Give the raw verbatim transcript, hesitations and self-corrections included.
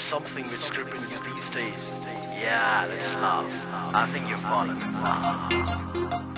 something which gripping you these days? Yeah, let's laugh. I think you're falling.